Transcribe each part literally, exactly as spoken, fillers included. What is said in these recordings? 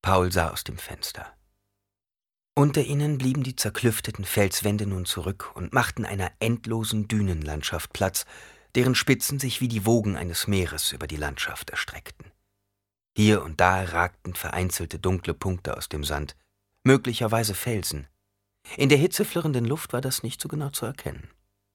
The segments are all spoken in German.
Paul sah aus dem Fenster. Unter ihnen blieben die zerklüfteten Felswände nun zurück und machten einer endlosen Dünenlandschaft Platz, deren Spitzen sich wie die Wogen eines Meeres über die Landschaft erstreckten. Hier und da ragten vereinzelte dunkle Punkte aus dem Sand, möglicherweise Felsen. In der hitzeflirrenden Luft war das nicht so genau zu erkennen.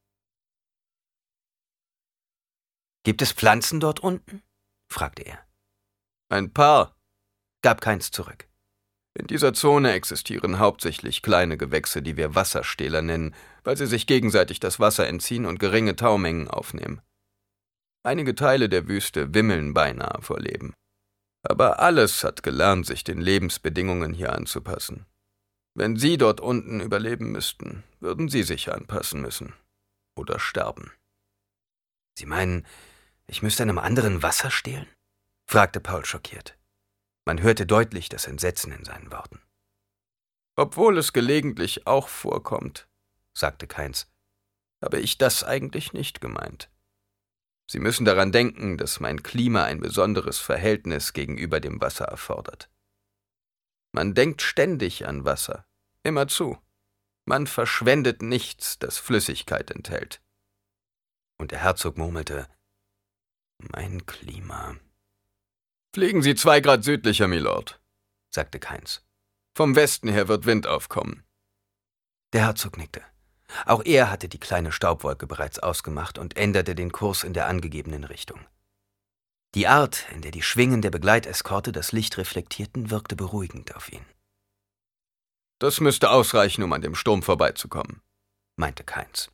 »Gibt es Pflanzen dort unten?« fragte er. »Ein paar«, gab Kainz zurück. »In dieser Zone existieren hauptsächlich kleine Gewächse, die wir Wasserstähler nennen, weil sie sich gegenseitig das Wasser entziehen und geringe Taumengen aufnehmen. Einige Teile der Wüste wimmeln beinahe vor Leben. Aber alles hat gelernt, sich den Lebensbedingungen hier anzupassen. Wenn Sie dort unten überleben müssten, würden Sie sich anpassen müssen. Oder sterben.« »Sie meinen, ich müsste einem anderen Wasser stehlen?« fragte Paul schockiert. Man hörte deutlich das Entsetzen in seinen Worten. »Obwohl es gelegentlich auch vorkommt«, sagte Kainz, »habe ich das eigentlich nicht gemeint. Sie müssen daran denken, dass mein Klima ein besonderes Verhältnis gegenüber dem Wasser erfordert. Man denkt ständig an Wasser, immerzu. Man verschwendet nichts, das Flüssigkeit enthält.« Und der Herzog murmelte, »Mein Klima.« »Fliegen Sie zwei Grad südlicher, Milord«, sagte Kainz. »Vom Westen her wird Wind aufkommen.« Der Herzog nickte. Auch er hatte die kleine Staubwolke bereits ausgemacht und änderte den Kurs in der angegebenen Richtung. Die Art, in der die Schwingen der Begleiteskorte das Licht reflektierten, wirkte beruhigend auf ihn. »Das müsste ausreichen, um an dem Sturm vorbeizukommen«, meinte Kainz.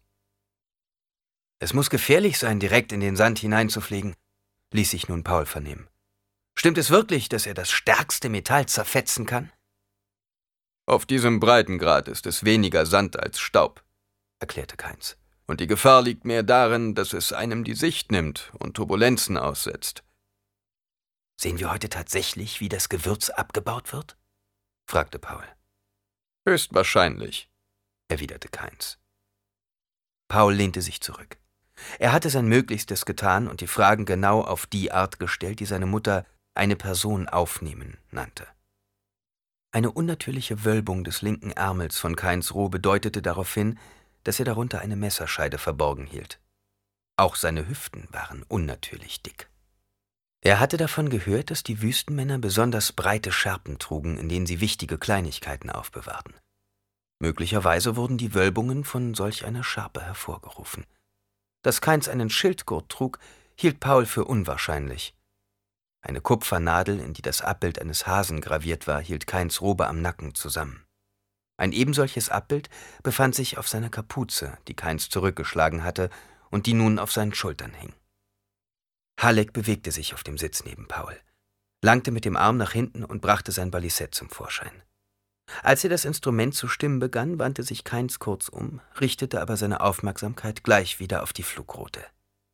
»Es muss gefährlich sein, direkt in den Sand hineinzufliegen«, ließ sich nun Paul vernehmen. »Stimmt es wirklich, dass er das stärkste Metall zerfetzen kann?« »Auf diesem Breitengrad ist es weniger Sand als Staub«, erklärte Kainz. »Und die Gefahr liegt mehr darin, dass es einem die Sicht nimmt und Turbulenzen aussetzt.« »Sehen wir heute tatsächlich, wie das Gewürz abgebaut wird?« fragte Paul. »Höchstwahrscheinlich«, erwiderte Kainz. Paul lehnte sich zurück. Er hatte sein Möglichstes getan und die Fragen genau auf die Art gestellt, die seine Mutter eine Person aufnehmen nannte. Eine unnatürliche Wölbung des linken Ärmels von Kainz Robe deutete darauf hin, dass er darunter eine Messerscheide verborgen hielt. Auch seine Hüften waren unnatürlich dick. Er hatte davon gehört, dass die Wüstenmänner besonders breite Schärpen trugen, in denen sie wichtige Kleinigkeiten aufbewahrten. Möglicherweise wurden die Wölbungen von solch einer Schärpe hervorgerufen. Dass Kainz einen Schildgurt trug, hielt Paul für unwahrscheinlich. Eine Kupfernadel, in die das Abbild eines Hasen graviert war, hielt Kainz Robe am Nacken zusammen. Ein ebensolches Abbild befand sich auf seiner Kapuze, die Kainz zurückgeschlagen hatte und die nun auf seinen Schultern hing. Halleck bewegte sich auf dem Sitz neben Paul, langte mit dem Arm nach hinten und brachte sein Balisett zum Vorschein. Als er das Instrument zu stimmen begann, wandte sich Kainz kurz um, richtete aber seine Aufmerksamkeit gleich wieder auf die Flugroute.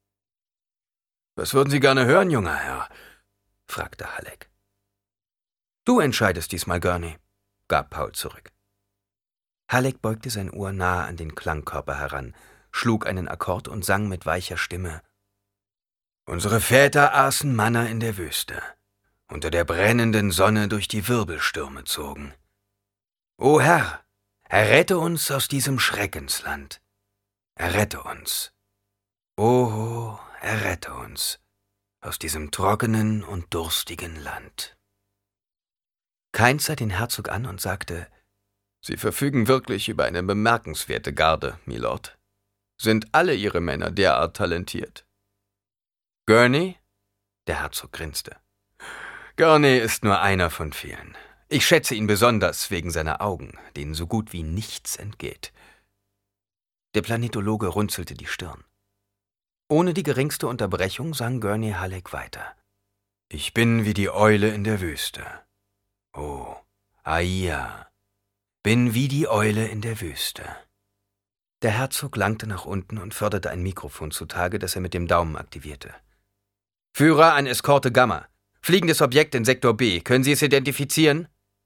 »Was würden Sie gerne hören, junger Herr?« fragte Halleck. »Du entscheidest diesmal, Gurney«, gab Paul zurück. Halleck beugte sein Ohr nahe an den Klangkörper heran, schlug einen Akkord und sang mit weicher Stimme: »Unsere Väter aßen Manna in der Wüste, unter der brennenden Sonne durch die Wirbelstürme zogen. O Herr, errette uns aus diesem Schreckensland. Errette uns. O, errette uns aus diesem trockenen und durstigen Land.« Kainz sah den Herzog an und sagte: »Sie verfügen wirklich über eine bemerkenswerte Garde, Milord. Sind alle Ihre Männer derart talentiert?« »Gurney?« Der Herzog grinste. »Gurney ist nur einer von vielen. Ich schätze ihn besonders wegen seiner Augen, denen so gut wie nichts entgeht.« Der Planetologe runzelte die Stirn. Ohne die geringste Unterbrechung sang Gurney Halleck weiter. »Ich bin wie die Eule in der Wüste. Oh, Aia, bin wie die Eule in der Wüste.« Der Herzog langte nach unten und förderte ein Mikrofon zutage, das er mit dem Daumen aktivierte. »Führer an Eskorte Gamma. Fliegendes Objekt in Sektor B. Können Sie es identifizieren?«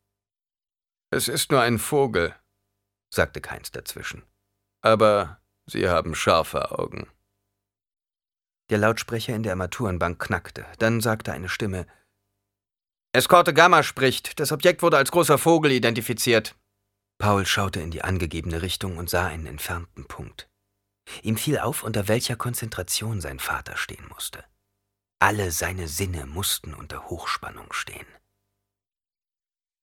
»Es ist nur ein Vogel«, sagte Kainz dazwischen. »Aber Sie haben scharfe Augen.« Der Lautsprecher in der Armaturenbank knackte. Dann sagte eine Stimme: Eskorte Gamma spricht. Das Objekt wurde als großer Vogel identifiziert. Paul schaute in die angegebene Richtung und sah einen entfernten Punkt. Ihm fiel auf, unter welcher Konzentration sein Vater stehen musste. Alle seine Sinne mussten unter Hochspannung stehen.